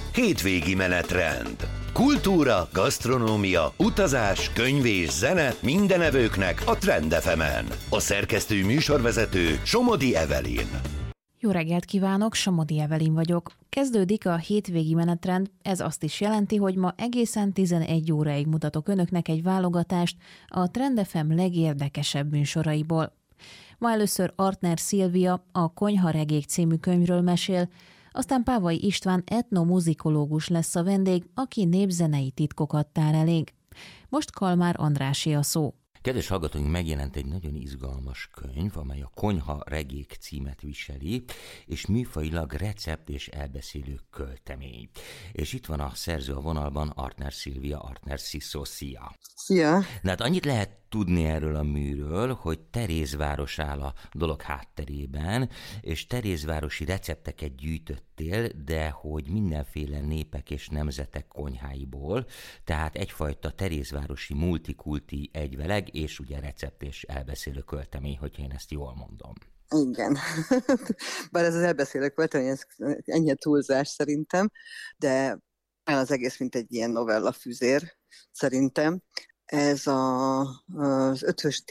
Hétvégi menetrend. Kultúra, gasztronómia, utazás, könyv és zene minden evőknek a Trend FM-en. A szerkesztő műsorvezető Somodi Evelyn. Jó reggelt kívánok, Somodi Evelyn vagyok. Kezdődik a hétvégi menetrend, ez azt is jelenti, hogy ma egészen 11 óráig mutatok önöknek egy válogatást a Trend FM legérdekesebb műsoraiból. Ma először Artner Szilvia a Konyharegék című könyvről mesél, aztán Pávai István etnomuzikológus lesz a vendég, aki népzenei titkokat tár elénk. Most Kalmár Andrásé a szó. Kedves hallgatóink, megjelent egy nagyon izgalmas könyv, amely a Konyharegék címet viseli, és műfajilag recept és elbeszélő költemény. És itt van a szerző a vonalban, Artner Szilvia, Artner Sziszó, szia! Szia! Na hát annyit lehet tudni erről a műről, hogy Terézváros áll a dolog hátterében, és terézvárosi recepteket gyűjtöttél, de hogy mindenféle népek és nemzetek konyháiból, tehát egyfajta terézvárosi multikulti egyveleg, és ugye recept és elbeszélő költemény, hogyha én ezt jól mondom. Igen. Bár ez az elbeszélő költemény, ez ennyi túlzás szerintem, de az egész mint egy ilyen novella füzér szerintem. Ez az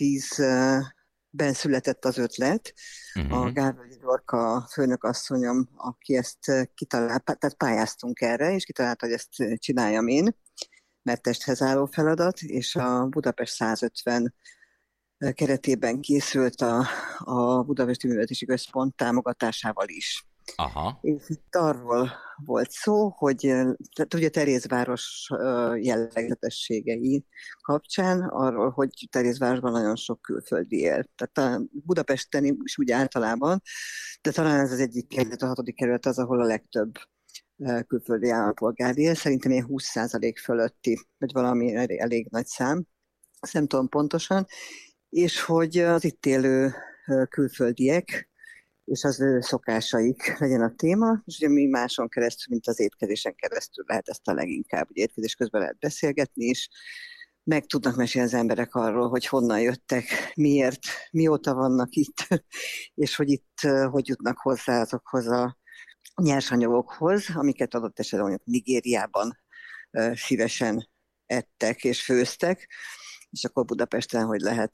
5-10-ben született az ötlet. A Gávölgyi Dorka főnökasszonyom, aki ezt kitalált, tehát pályáztunk erre, és kitalálta, hogy ezt csináljam én, mert testhez álló feladat, és a Budapest 150 keretében készült a Budapesti Művelődési Központ támogatásával is. Aha. És itt arról volt szó, hogy tehát ugye Terézváros jellegzetességei kapcsán, arról, hogy Terézvárosban nagyon sok külföldi él. Tehát a Budapesten is úgy általában, de talán ez az egyik kerület, a 6. kerület az, ahol a legtöbb külföldi állampolgár él. Szerintem ilyen 20% fölötti, vagy valami elég nagy szám, ezt nem tudom pontosan, és hogy az itt élő külföldiek és az ő szokásaik legyen a téma, és ugye mi máson keresztül, mint az étkezésen keresztül lehet ezt a leginkább, ugye étkezés közben lehet beszélgetni is, meg tudnak mesélni az emberek arról, hogy honnan jöttek, miért, mióta vannak itt, és hogy itt hogy jutnak hozzá azokhoz a nyersanyagokhoz, amiket adott esetben mondjuk Nigériában szívesen ettek és főztek, és akkor Budapesten hogy lehet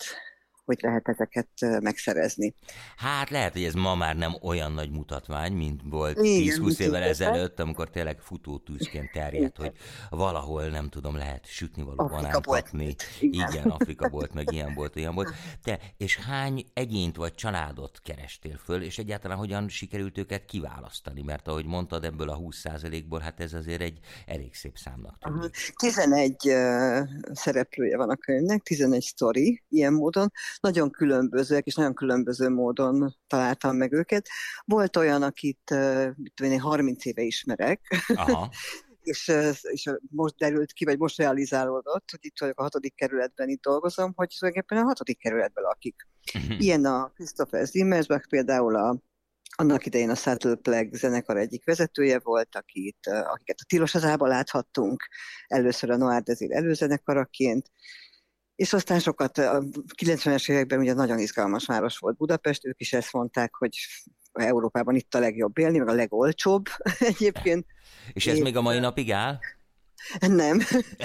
ezeket megszerezni. Hát lehet, hogy ez ma már nem olyan nagy mutatvány, mint volt 10-20 Igen, évvel ezelőtt, amikor tényleg futótűzként terjedt, hogy valahol, nem tudom, lehet sütni való banánt kapni. Igen, Afrika volt, meg ilyen volt, olyan volt. Te, és hány egyént vagy családot kerestél föl, és egyáltalán hogyan sikerült őket kiválasztani? Mert ahogy mondtad, ebből a 20%-ból, hát ez azért egy elég szép számnak tűnik. 11 szereplője van a könyvnek, 11 sztori ilyen módon. Nagyon különbözőek, és nagyon különböző módon találtam meg őket. Volt olyan, akit én 30 éve ismerek, Aha. és most derült ki, vagy most realizálódott, hogy itt vagyok a 6. kerületben, itt dolgozom, hogy tulajdonképpen a 6. kerületben lakik. Ilyen a Christopher Zimmersbach például annak idején a Saddle Plague zenekar egyik vezetője volt, akiket a Tilos Hazába láthattunk, először a Noir Désir előzenekaraként, és aztán sokat, a 90-es években ugye nagyon izgalmas város volt Budapest, ők is ezt mondták, hogy Európában itt a legjobb élni, meg a legolcsóbb egyébként. És ez még a mai napig áll? Nem,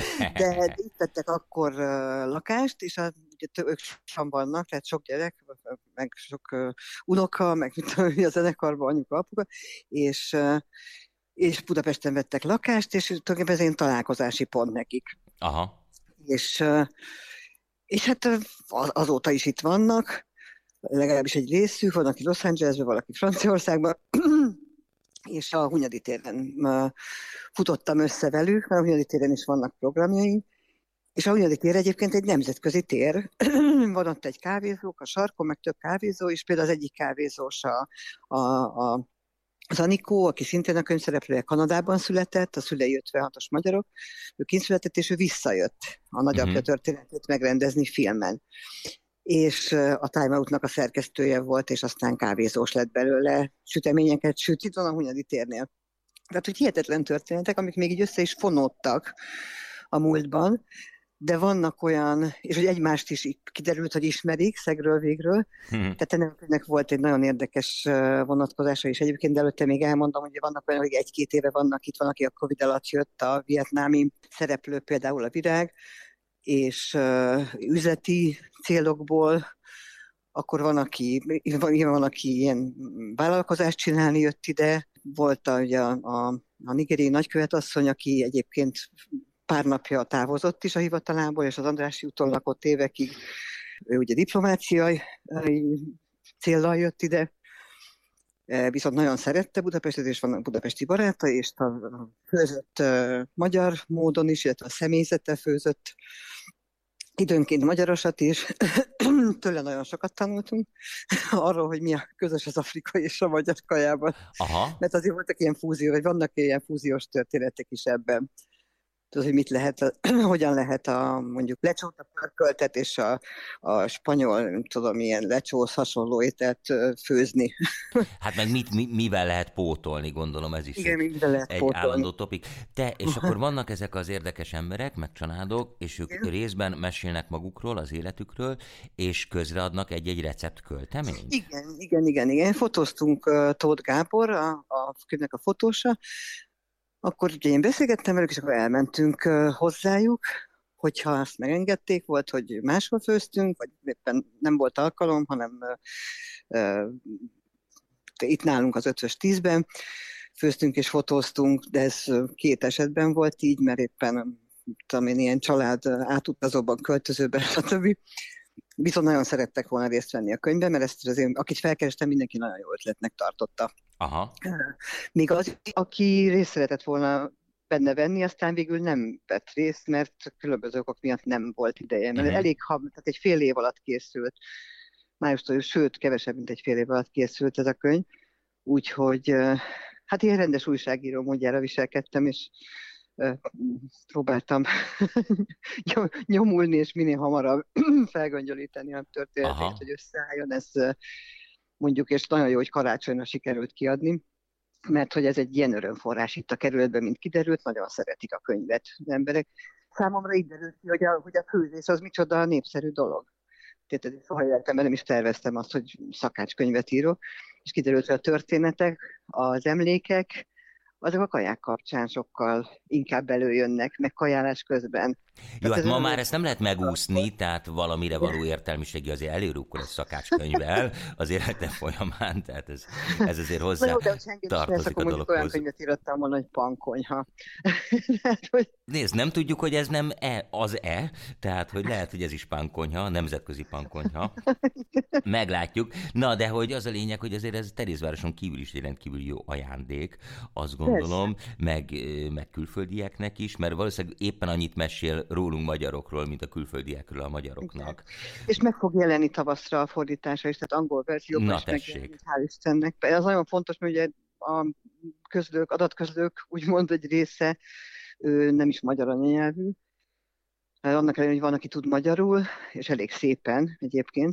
de itt tettek akkor lakást, és ugye ők sokan vannak, tehát sok gyerek, meg sok unoka, meg mint a zenekarban anyuka, apuka, és Budapesten vettek lakást, és tulajdonképpen ez egy találkozási pont nekik. Aha. És hát azóta is itt vannak, legalábbis egy részük, van, aki Los Angelesben, valaki Franciaországban, és a Hunyadi téren futottam össze velük, mert a Hunyadi téren is vannak programjaink, és a Hunyadi tér egyébként egy nemzetközi tér, van ott egy kávézók, a sarkon, meg több kávézó, és például az egyik kávézós az Anikó, aki szintén a könyvszereplője, Kanadában született, a szülei 56-os magyarok, ő kint született, és ő visszajött a nagyapja történetét megrendezni filmen. És a Time Out-nak a szerkesztője volt, és aztán kávézós lett belőle, süteményeket süt, itt van a Hunyadi térnél. Tehát, hogy hihetetlen történetek, amik még így össze is fonódtak a múltban, de vannak olyan, és hogy egymást is kiderült, hogy ismerik szegről végről. Tehát ennek volt egy nagyon érdekes vonatkozása is egyébként, de előtte még elmondom, hogy vannak olyan, hogy 1-2 éve vannak itt, van, aki a Covid alatt jött, a vietnámi szereplő, például a Virág, és üzleti célokból, akkor van, aki ilyen vállalkozást csinálni jött ide. Volt ugye a nigériai nagykövetasszony, aki egyébként pár napja távozott is a hivatalából, és az Andrássy úton lakott évekig. Ő ugye diplomáciai céllal jött ide, viszont nagyon szerette Budapestet, és vannak budapesti barátai, és főzött magyar módon is, illetve a személyzettel főzött időnként magyarosat is. Tőle nagyon sokat tanultunk arról, hogy mi a közös az afrikai és a magyar kajában. Aha. Mert azért voltak ilyen fúzió, vagy vannak ilyen fúziós történetek is ebben. Tudod, hogy mit lehet, hogyan lehet mondjuk lecsót a pörköltet és a spanyol, nem tudom, ilyen lecsóhoz hasonló ételt főzni. Hát meg mivel lehet pótolni, gondolom ez is. Igen, egy állandó topik. És akkor vannak ezek az érdekes emberek, meg családok, és ők részben mesélnek magukról, az életükről, és közreadnak egy-egy receptkölteményt? Igen. Fotóztunk Tóth Gábor, a könyvnek a fotósa. Akkor ugye én beszélgettem velük, és akkor elmentünk hozzájuk, hogyha azt megengedték, volt, hogy máshol főztünk, vagy éppen nem volt alkalom, hanem itt nálunk az 5-ös 10-ben főztünk és fotóztunk, de ez 2 esetben volt így, mert éppen tudom én, ilyen család átutazóban, költözőben, stb. Viszont nagyon szerettek volna részt venni a könyvben, mert ezt azért, akit felkerestem, mindenki nagyon jó ötletnek tartotta. Aha. Még az, aki részt szeretett volna benne venni, aztán végül nem vett részt, mert különböző okok miatt nem volt ideje. Mert tehát egy fél év alatt készült, májustól, sőt, kevesebb, mint egy fél év alatt készült ez a könyv. Úgyhogy hát ilyen rendes újságíró módjára viselkedtem, és próbáltam nyomulni, és minél hamarabb felgöngyölíteni a történetét, hogy összeálljon ez, mondjuk, és nagyon jó, hogy karácsonyra sikerült kiadni, mert hogy ez egy ilyen örömforrás itt a kerületben, mint kiderült, nagyon szeretik a könyvet az emberek. Számomra így derült ki, hogy a főzés az micsoda népszerű dolog. Tehát soha életemben nem is terveztem azt, hogy szakácskönyvet írok, és kiderült, hogy a történetek, az emlékek, azok a kaják kapcsán sokkal inkább előjönnek, meg kajálás közben. Jó, hát ma már ezt nem lehet megúszni, tehát valamire való értelmiségi azért előrukkol egy szakácskönyvvel az élete folyamán, tehát ez azért hozzá tartozik a dologhoz. Olyan könyvet írottam volna, hogy pankonyha. Nézd, nem tudjuk, hogy ez nem az-e, tehát hogy lehet, hogy ez is pankonyha, nemzetközi pankonyha. Meglátjuk. Na, de hogy az a lényeg, hogy azért ez Terézvároson kívül is egy rendkívül jó ajándék, azt gondolom, meg külföldieknek is, mert valószínűleg éppen annyit mesél rólunk magyarokról, mint a külföldiekről a magyaroknak. És meg fog jelenni tavaszra a fordítása is, tehát angol verzióban is megjelenik, hál' Istennek. Ez nagyon fontos, mert ugye a adatközlők úgymond egy része nem is magyar anyanyelvű. Annak ellenére, hogy van, aki tud magyarul, és elég szépen egyébként.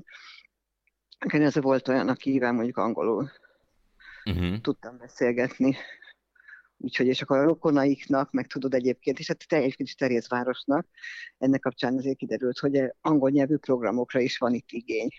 Ez volt olyan, akivel mondjuk angolul tudtam beszélgetni. Úgyhogy, és akkor a rokonaiknak, meg tudod egyébként, és hát egyébként is Terézvárosnak, ennek kapcsán azért kiderült, hogy angol nyelvű programokra is van itt igény.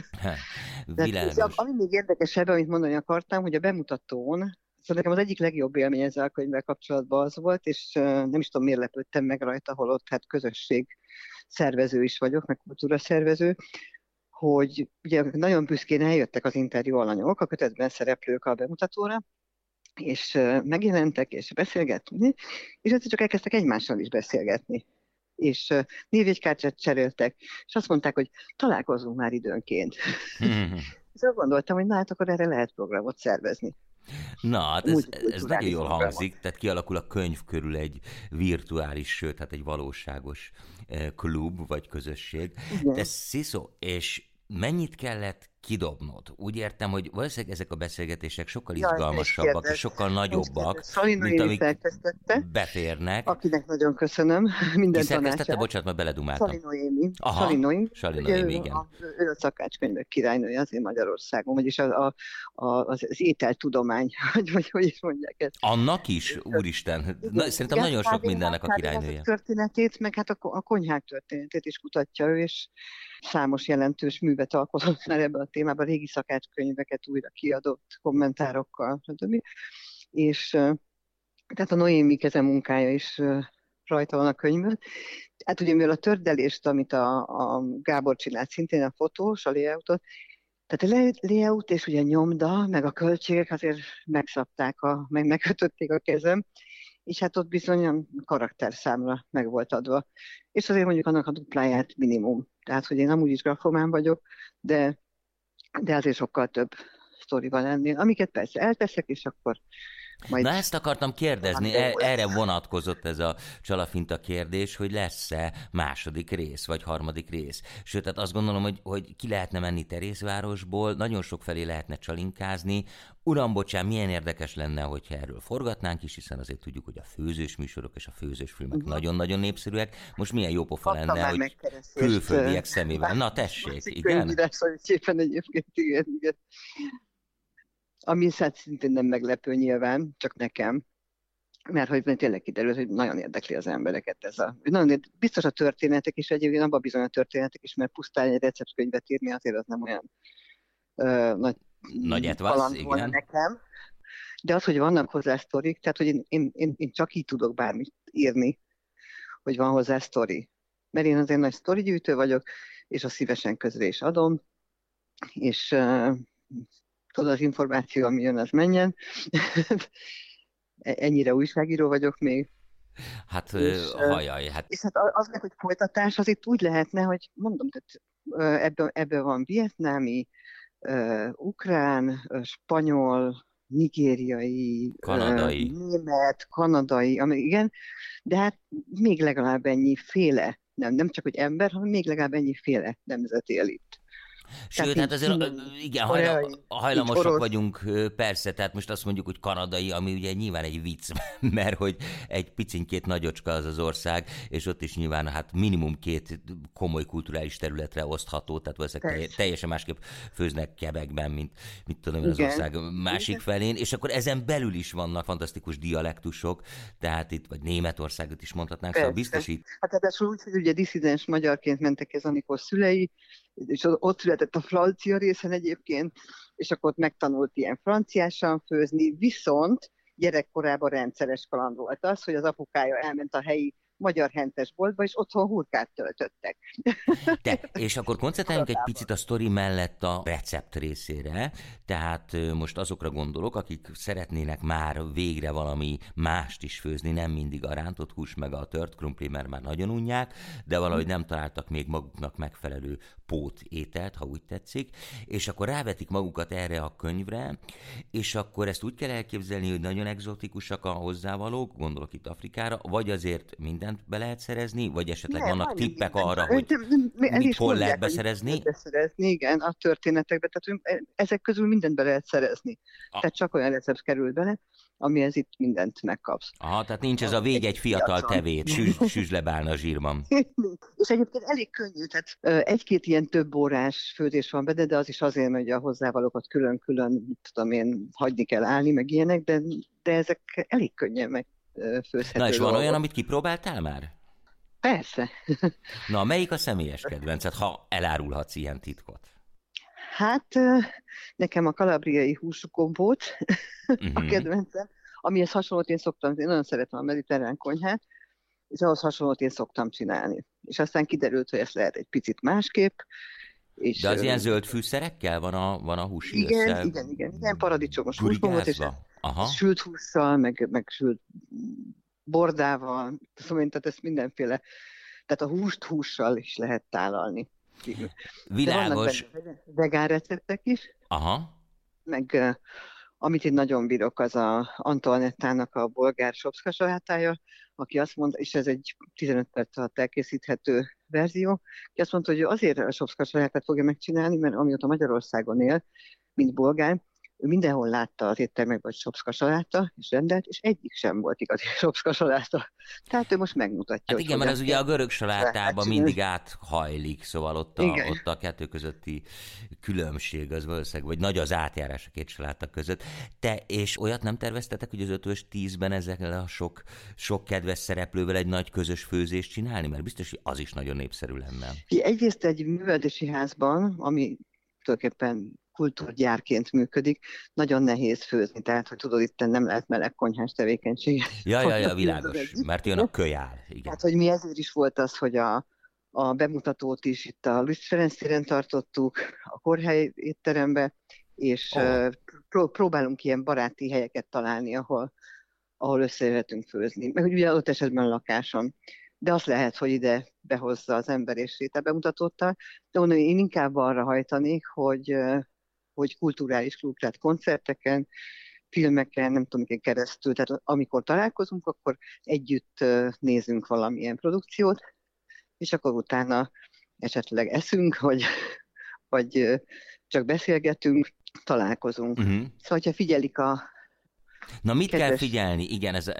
Ami még érdekesebb, amit mondani akartam, hogy a bemutatón, szóval nekem az egyik legjobb élmény ezzel a könyvvel kapcsolatban az volt, és nem is tudom, miért lepődtem meg rajta, holott hát közösség szervező is vagyok, meg kultúra szervező, hogy ugye nagyon büszkén eljöttek az interjú alanyok, a kötetben szereplők a bemutatóra, és megjelentek, és beszélgetni, és egyszer csak elkezdtek egymással is beszélgetni. És névjegykártyát cseréltek, és azt mondták, hogy találkozunk már időnként. És azt gondoltam, hogy na hát akkor erre lehet programot szervezni. Na, hát ez nagyon jól hangzik, tehát kialakul a könyv körül egy virtuális, sőt, hát egy valóságos klub vagy közösség. De Sziszó, és mennyit kellett kidobnod. Úgy értem, hogy valószínűleg ezek a beszélgetések sokkal Jaj, izgalmasabbak és sokkal nagyobbak, mint amik beférnek. Akinek nagyon köszönöm minden tanácsát. Bocsánat, mert beledumáltam. Sali Noémi, igen. Ő a szakácskönyvek királynője azért Magyarországon, vagyis az ételtudomány, hogy is mondják ezt. Annak is? Úristen, szerintem nagyon sok mindennek a királynője. A történetét, meg hát a konyhák történetét is kutatja ő, és számos jelentős művet alkotott már ebben a témában, régi szakácskönyveket újra kiadott kommentárokkal, stb. És tehát a Noémi kezemunkája is rajta van a könyvben. Hát ugye mivel a tördelést, amit a Gábor csinált, szintén a fotós, a layoutot, tehát a layout és ugye a nyomda, meg a költségek azért megszabták, megkötötték a kezem, és hát ott bizony a karakterszámra meg volt adva. És azért mondjuk annak a dupláját minimum. Tehát, hogy én amúgy is grafomán vagyok, de azért sokkal több sztori van ennél, amiket persze elteszek, és akkor majd... Na ezt akartam kérdezni, erre vonatkozott ez a csalafinta kérdés, hogy lesz-e második rész, vagy harmadik rész. Sőt, tehát azt gondolom, hogy ki lehetne menni Terézvárosból, nagyon sok felé lehetne csalinkázni. Uram, bocsán, milyen érdekes lenne, hogyha erről forgatnánk is, hiszen azért tudjuk, hogy a főzős műsorok és a főzős filmek nagyon-nagyon népszerűek. Most milyen jó pofa lenne, hogy külföldiek szemével. Na tessék, igen? Szépen egyébként, igen. Ami hát szintén nem meglepő nyilván, csak nekem, mert hogy tényleg kiderült, hogy nagyon érdekli az embereket biztos a történetek is, egyébként abban bizony a történetek is, mert pusztán egy receptkönyvet írni azért az nem olyan nagy etvasz, igen. Nekem. De az, hogy vannak hozzá sztorik, tehát hogy én csak így tudok bármit írni, hogy van hozzá sztori. Mert én azért nagy sztorigyűjtő vagyok, és azt szívesen közre is adom, és tudod, az információ, ami jön, az menjen. Ennyire újságíró vagyok még. Hát, hajaj. És hát az meg, hogy folytatás, az itt úgy lehetne, hogy mondom, tehát ebben van vietnámi, ukrán, spanyol, nigériai, német, kanadai, igen, de hát még legalább ennyi féle, nem csak, hogy ember, hanem még legalább ennyi féle nemzet él itt. Sőt, hát azért igen, hajlamosak vagyunk, persze, tehát most azt mondjuk, hogy kanadai, ami ugye nyilván egy vicc, mert hogy egy picinkét nagyocska az ország, és ott is nyilván hát minimum 2 komoly kulturális területre osztható, tehát valószínűleg teljesen másképp főznek Quebecben, mint tudom én az ország másik felén, és akkor ezen belül is vannak fantasztikus dialektusok, tehát itt, vagy Németországot is mondhatnánk, szóval biztos itt. Hát ráadásul úgy, hogy ugye disszidens magyarként mentek ez, amikor szülei, és ott született a francia részen egyébként, és akkor ott megtanult ilyen franciásan főzni, viszont gyerekkorában rendszeres kaland volt az, hogy az apukája elment a helyi magyar hentes boltba, és otthon hurkát töltöttek. És akkor koncentráljunk egy picit a sztori mellett a recept részére, tehát most azokra gondolok, akik szeretnének már végre valami mást is főzni, nem mindig a rántott hús meg a tört krumpli, mert már nagyon unják, de valahogy nem találtak még maguknak megfelelő pótételt, ha úgy tetszik, és akkor rávetik magukat erre a könyvre, és akkor ezt úgy kell elképzelni, hogy nagyon egzotikusak a hozzávalók, gondolok itt Afrikára, vagy azért mindent be lehet szerezni, vagy esetleg vannak tippek arra, hogy mit hol lehet beszerezni? Igen, a történetekben, tehát ezek közül mindent be lehet szerezni. Tehát csak olyan recept kerül bele, amihez itt mindent megkapsz. Aha, tehát nincs ez a végy egy fiatal tevét, süsd le bálna zsírban. És egyébként elég könnyű, tehát egy-két ilyen több órás főzés van benne, de az is azért, hogy a hozzávalókat külön-külön, tudom én, hagyni kell állni, meg ilyenek, de ezek elég könnyen megfőzhető. Na és van olyan, amit kipróbáltál már? Persze. Na, melyik a személyes kedvenced, ha elárulhatsz ilyen titkot? Hát nekem a kalabriai húskompót a kedvencem, amihez hasonlót én nagyon szeretem a mediterrán konyhát, és ahhoz hasonlót én szoktam csinálni. És aztán kiderült, hogy ezt lehet egy picit másképp. És, de az ilyen zöld fűszerekkel van a húsi össze? Igen, paradicsomos húsgombot, és sült hússzal, meg sült bordával, tehát ezt mindenféle, tehát a húst hússal is lehet tálalni. Világos. De vannak vegán receptek is. Aha. Meg amit én nagyon bírok, az a Antoinettának a bolgár sopszka salátája, aki azt mondta, és ez egy 15 perc alatt elkészíthető verzió, ki azt mondta, hogy ő azért a Sopszka salátát fogja megcsinálni, mert amióta Magyarországon él, mint bolgár, ő mindenhol látta az éttermekben, hogy Sopszka saláta, és rendelt, és egyik sem volt igazi Sopszka saláta. Tehát ő most megmutatja, hát hogy igen, mert az ugye a görög salátában mindig áthajlik, szóval ott a kettő közötti különbség az valószínűleg, vagy nagy az átjárás a két saláta között. Te és olyat nem terveztetek, hogy az 5-ös 10-ben ezekkel a sok kedves szereplővel egy nagy közös főzést csinálni? Mert biztos, hogy az is nagyon népszerű lenne. Egyrészt egy művelődési házban, ami tulajdonképpen kultúrgyárként működik, nagyon nehéz főzni, tehát, hogy tudod, itt nem lehet melegkonyhás tevékenység. Ja, világos, mert jön a kölyál. Igen. Tehát, hogy mi ezért is volt az, hogy a bemutatót is itt a Lütz Ferenc téren tartottuk, a Kórhely étterembe, és próbálunk ilyen baráti helyeket találni, ahol összejöhetünk főzni. Meg ugye adott esetben a lakáson. De az lehet, hogy ide behozza az ember és sétálbemutatóttal. De mondom, én inkább arra hajtanék, hogy kulturális klub, tehát koncerteken, filmeken, nem tudom, miken keresztül, tehát amikor találkozunk, akkor együtt nézünk valamilyen produkciót, és akkor utána esetleg eszünk, vagy csak beszélgetünk, találkozunk. Szóval, hogyha figyelik Na, mit kell figyelni? Igen, ez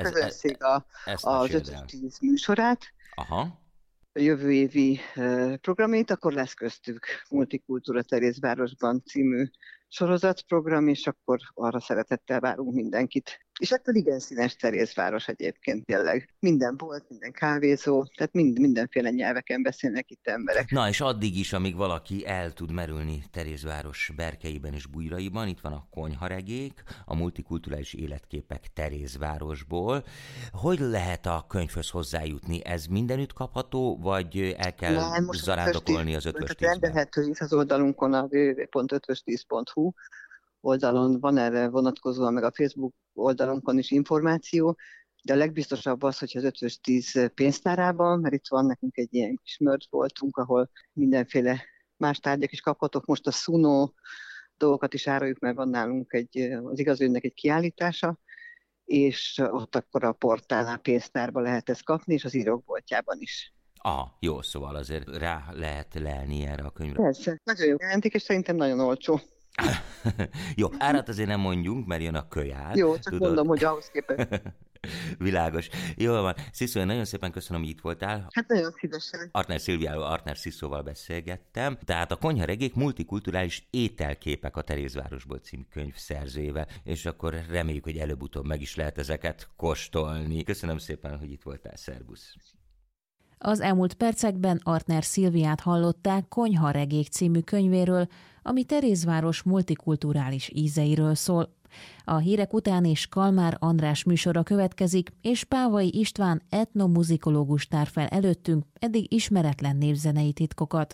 az 5-10 műsorát, aha, a jövő évi programét, akkor lesz köztük Multikultúra Terézvárosban című sorozatprogram, és akkor arra szeretettel várunk mindenkit. És ettől igen színes Terézváros egyébként tényleg. Minden bolt, minden kávézó, tehát mindenféle nyelveken beszélnek itt emberek. Na, és addig is, amíg valaki el tud merülni Terézváros berkeiben és bújraiban, itt van a Konyharegék, a multikulturális életképek Terézvárosból. Hogy lehet a könyvhöz hozzájutni? Ez mindenütt kapható, vagy el kell zarándokolni az 5-ös 10-ben? Rendelhető is az oldalunkon, a www.5ös10.hu oldalon van erre vonatkozóan, meg a Facebook oldalunkon is információ, de a legbiztosabb az, hogy az 5-ös 10 pénztárában, mert itt van nekünk egy ilyen kis merch voltunk, ahol mindenféle más tárgyak is kaphatok. Most a Suno dolgokat is áruljuk, mert van nálunk az igazőnek egy kiállítása, és ott akkor a portálnál pénztárba lehet ezt kapni, és az írókboltjában is. Jó, szóval azért rá lehet lelni erre a könyvre. Persze, nagyon jó jelenték, és szerintem nagyon olcsó. Jó, árat azért nem mondjunk, mert jön a kölyál. Jó, csak tudod? Mondom, hogy ahhoz képest. Világos. Jól van. Sziszó, én nagyon szépen köszönöm, hogy itt voltál. Hát nagyon szívesen. Artner Szilviával, Artner Sziszóval beszélgettem. Tehát a Konyharegék multikulturális ételképek a Terézvárosból című könyv szerzőjével, és akkor reméljük, hogy előbb-utóbb meg is lehet ezeket kóstolni. Köszönöm szépen, hogy itt voltál. Szervusz. Az elmúlt percekben Artner Szilviát hallották Konyharegék című könyvéről, ami Terézváros multikulturális ízeiről szól. A hírek után is Kalmár András műsora következik, és Pávai István etnomuzikológus tár fel előttünk eddig ismeretlen népzenei titkokat.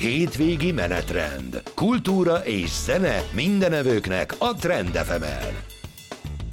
Hétvégi menetrend. Kultúra és zene mindenevőknek a Trend FM-en.